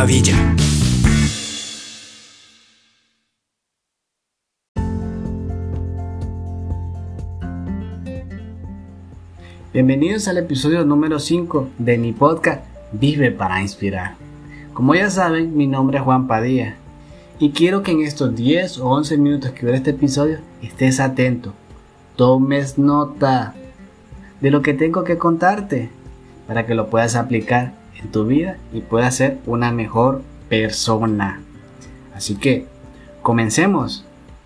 maravilla. Bienvenidos al episodio número 5 de mi podcast Vive para Inspirar. Como ya saben, mi nombre es Juan Padilla y quiero que en estos 10 o 11 minutos que dure este episodio estés atento, tomes nota de lo que tengo que contarte para que lo puedas aplicar en tu vida y puedas ser una mejor persona. Así que, comencemos.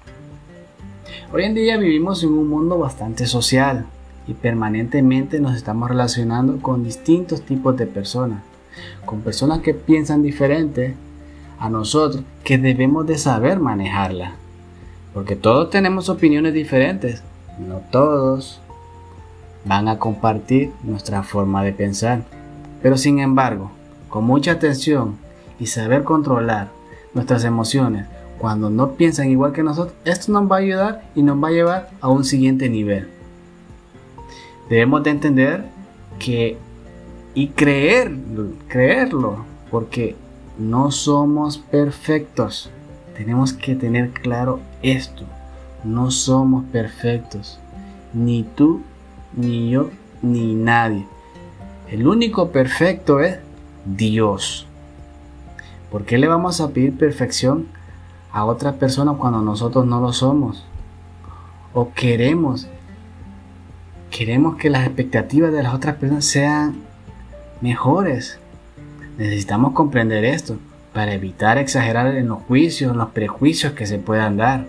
Hoy en día vivimos en un mundo bastante social y permanentemente nos estamos relacionando con distintos tipos de personas, con personas que piensan diferente a nosotros, que debemos de saber manejarla, porque todos tenemos opiniones diferentes, no todos van a compartir nuestra forma de pensar, pero sin embargo, con mucha atención y saber controlar nuestras emociones cuando no piensan igual que nosotros, esto nos va a ayudar y nos va a llevar a un siguiente nivel. Debemos de entender que y creerlo, porque no somos perfectos. Tenemos que tener claro esto. No somos perfectos. Ni tú, ni yo, ni nadie. El único perfecto es Dios. ¿Por qué le vamos a pedir perfección a otra persona cuando nosotros no lo somos? O queremos que las expectativas de las otras personas sean mejores. Necesitamos comprender esto para evitar exagerar en los juicios, en los prejuicios que se puedan dar.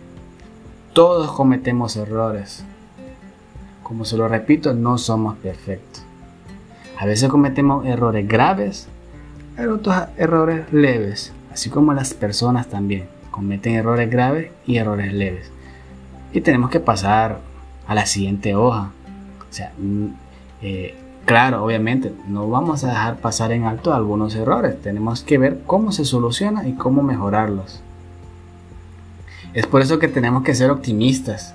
Todos cometemos errores. Como se lo repito, no somos perfectos. A veces cometemos errores graves, pero otros errores leves. Así como las personas también cometen errores graves y errores leves. Y tenemos que pasar a la siguiente hoja. O sea, claro, obviamente no vamos a dejar pasar en alto algunos errores. Tenemos que ver cómo se soluciona y cómo mejorarlos. Es por eso que tenemos que ser optimistas.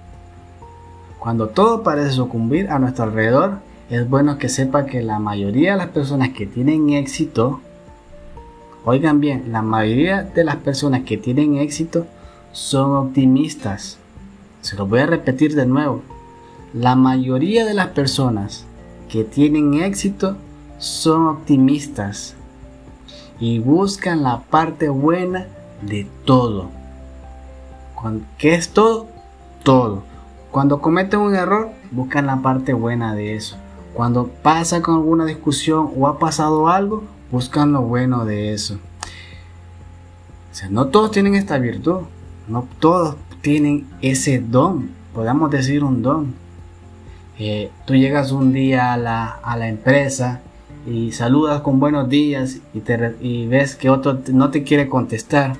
Cuando todo parece sucumbir a nuestro alrededor, es bueno que sepa que la mayoría de las personas que tienen éxito, oigan bien, la mayoría de las personas que tienen éxito son optimistas. Se lo voy a repetir de nuevo. La mayoría de las personas que tienen éxito son optimistas y buscan la parte buena de todo. ¿Qué es todo? Todo. Cuando cometen un error, buscan la parte buena de eso. Cuando pasa con alguna discusión o ha pasado algo, buscan lo bueno de eso. O sea, no todos tienen esta virtud, no todos tienen ese don, podemos decir un don. Tú llegas un día a la empresa y saludas con buenos días y ves que otro no te quiere contestar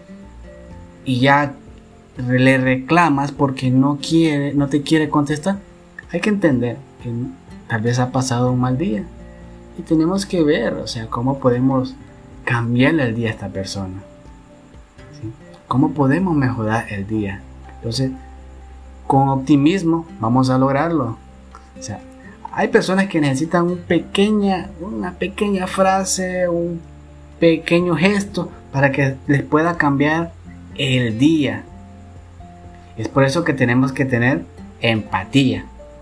y ya le reclamas porque no te quiere contestar. Hay que entender que tal vez ha pasado un mal día y tenemos que ver, o sea, cómo podemos cambiarle el día a esta persona, ¿sí? Cómo podemos mejorar el día. Entonces, con optimismo vamos a lograrlo. O sea, hay personas que necesitan una pequeña frase, un pequeño gesto para que les pueda cambiar el día. Es por eso que tenemos que tener empatía.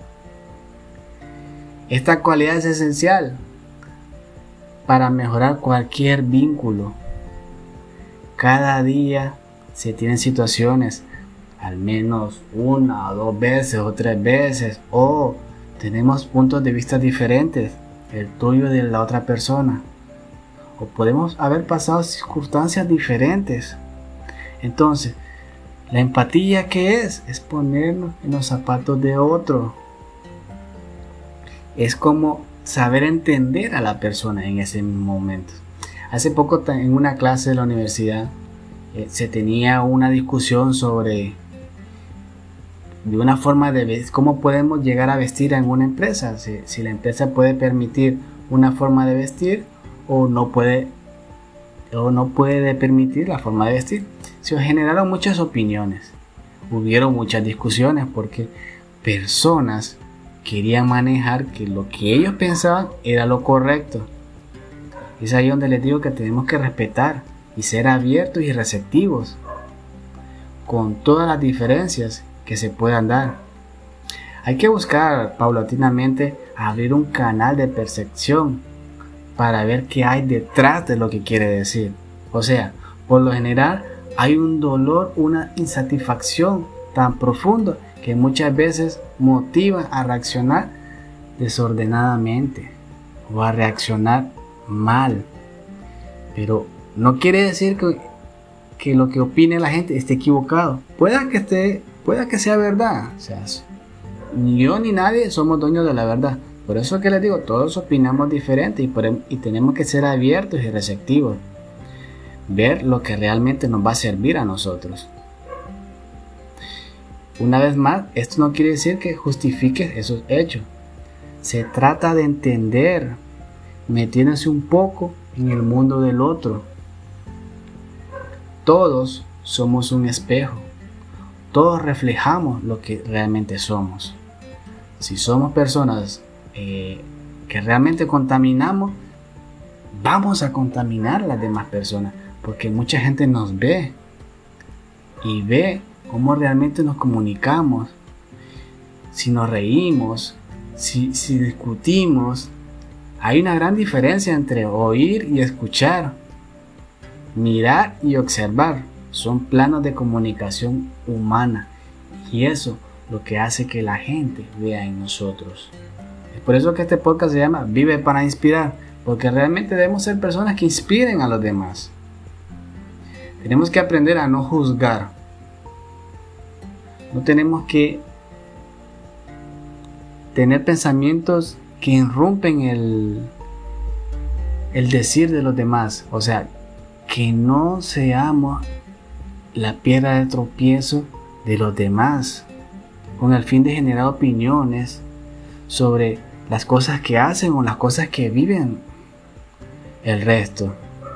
Esta cualidad es esencial para mejorar cualquier vínculo. Cada día se tienen situaciones, al menos una o dos veces o tres veces, o tenemos puntos de vista diferentes, el tuyo y de la otra persona, o podemos haber pasado circunstancias diferentes. Entonces, la empatía, ¿qué es? Es ponernos en los zapatos de otro. Es como saber entender a la persona en ese momento. Hace poco en una clase de la universidad se tenía una discusión sobre de una forma de cómo podemos llegar a vestir en una empresa, si la empresa puede permitir una forma de vestir o no puede permitir la forma de vestir. Se generaron muchas opiniones, hubieron muchas discusiones porque personas querían manejar que lo que ellos pensaban era lo correcto Es ahí donde les digo que tenemos que respetar y ser abiertos y receptivos con todas las diferencias que se puedan dar. Hay que buscar paulatinamente abrir un canal de percepción para ver qué hay detrás de lo que quiere decir. O sea, por lo general hay un dolor, una insatisfacción tan profundo que muchas veces motiva a reaccionar desordenadamente o a reaccionar mal. Pero no quiere decir que lo que opine la gente esté equivocado. Pueda que sea verdad. O sea, ni yo ni nadie somos dueños de la verdad. Por eso que les digo, todos opinamos diferente y tenemos que ser abiertos y receptivos. Ver lo que realmente nos va a servir a nosotros. Una vez más, esto no quiere decir que justifiques esos hechos. Se trata de entender, metiéndose un poco en el mundo del otro. Todos somos un espejo. Todos reflejamos lo que realmente somos. Si somos personas que realmente contaminamos, vamos a contaminar a las demás personas, porque mucha gente nos ve y ve cómo realmente nos comunicamos, si nos reímos, si discutimos. Hay una gran diferencia entre oír y escuchar, mirar y observar. Son planos de comunicación humana y eso lo que hace que la gente vea en nosotros. Es por eso que este podcast se llama Vive para Inspirar, porque realmente debemos ser personas que inspiren a los demás. Tenemos que aprender a no juzgar. No tenemos que tener pensamientos que irrumpen el decir de los demás. O sea, que no seamos la piedra de tropiezo de los demás, con el fin de generar opiniones sobre las cosas que hacen o las cosas que viven el resto.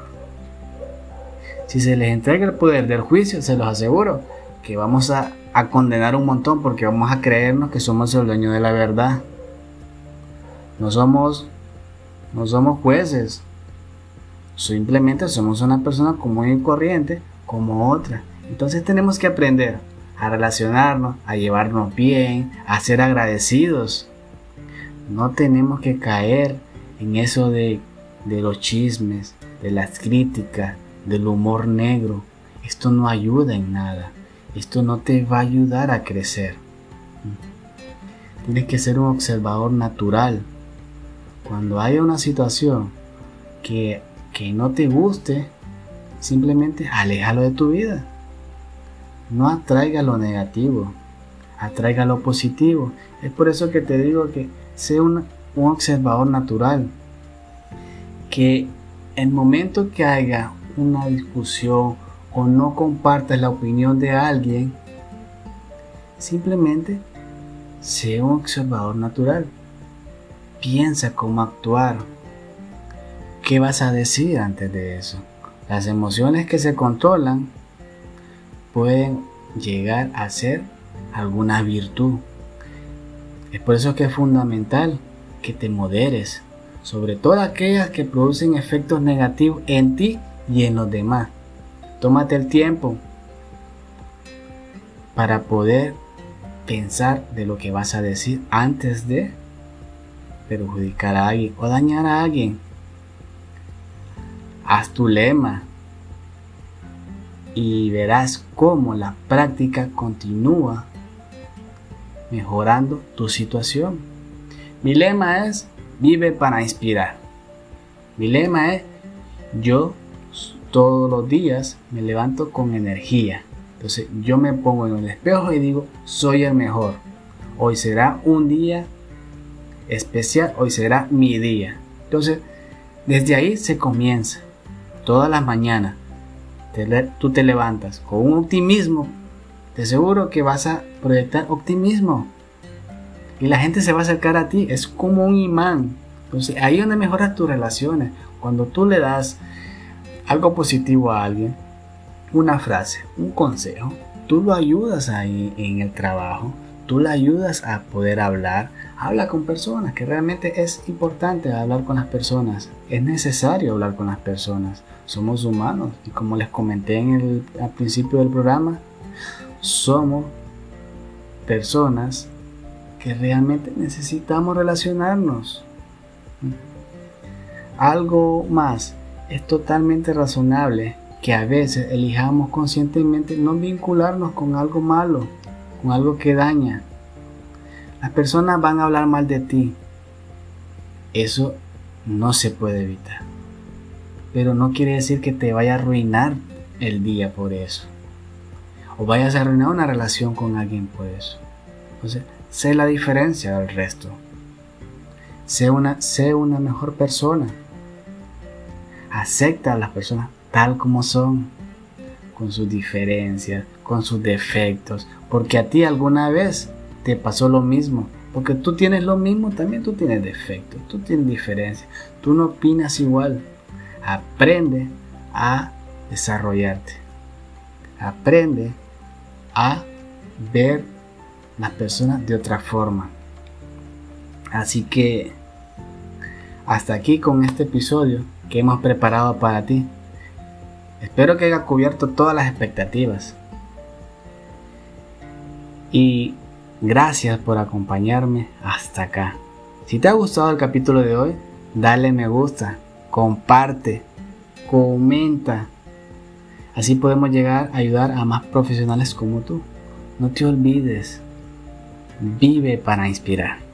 Si se les entrega el poder del juicio, se los aseguro que vamos a condenar un montón, porque vamos a creernos que somos el dueño de la verdad. No somos jueces. Simplemente somos una persona común y corriente como otra. Entonces tenemos que aprender a relacionarnos, a llevarnos bien, a ser agradecidos. No tenemos que caer en eso de los chismes, de las críticas, del humor negro. Esto no ayuda en nada. Esto no te va a ayudar a crecer. Tienes que ser un observador natural. Cuando haya una situación que no te guste, simplemente aléjalo de tu vida. No atraiga lo negativo, atraiga lo positivo. Es por eso que te digo que sé un observador natural. Que el momento que haya una discusión o no compartas la opinión de alguien, simplemente sé un observador natural. Piensa cómo actuar. ¿Qué vas a decir antes de eso? Las emociones que se controlan pueden llegar a ser alguna virtud. Es por eso que es fundamental que te moderes, sobre todo aquellas que producen efectos negativos en ti y en los demás. Tómate el tiempo para poder pensar de lo que vas a decir antes de perjudicar a alguien o dañar a alguien. Haz tu lema y verás cómo la práctica continúa mejorando tu situación. Mi lema es vive para inspirar. Mi lema es yo todos los días me levanto con energía. Entonces yo me pongo en el espejo y digo soy el mejor. Hoy será un día especial, hoy será mi día. Entonces desde ahí se comienza. Todas las mañanas tú te levantas con un optimismo. Te aseguro que vas a proyectar optimismo y la gente se va a acercar a ti. Es como un imán. Entonces ahí es donde mejoras tus relaciones. Cuando tú le das algo positivo a alguien, una frase, un consejo, tú lo ayudas ahí en el trabajo, tú le ayudas a poder hablar. Habla con personas, que realmente es importante hablar con las personas. es necesario hablar con las personas. Somos humanos y como les comenté al principio del programa, somos personas que realmente necesitamos relacionarnos. Algo más, es totalmente razonable que a veces elijamos conscientemente no vincularnos con algo malo, con algo que daña. Las personas van a hablar mal de ti. Eso no se puede evitar. Pero no quiere decir que te vaya a arruinar el día por eso. O vayas a arruinar una relación con alguien por eso. Entonces, sé la diferencia del resto. Sé una mejor persona. Acepta a las personas tal como son, con sus diferencias, con sus defectos, porque a ti alguna vez te pasó lo mismo, porque tú tienes lo mismo, también tú tienes defectos, tú tienes diferencias, tú no opinas igual. Aprende a desarrollarte, aprende a ver las personas de otra forma. Así que hasta aquí con este episodio que hemos preparado para ti. Espero que haya cubierto todas las expectativas. Y gracias por acompañarme hasta acá. Si te ha gustado el capítulo de hoy, dale me gusta, comparte, comenta. Así podemos llegar a ayudar a más profesionales como tú. No te olvides, vive para inspirar.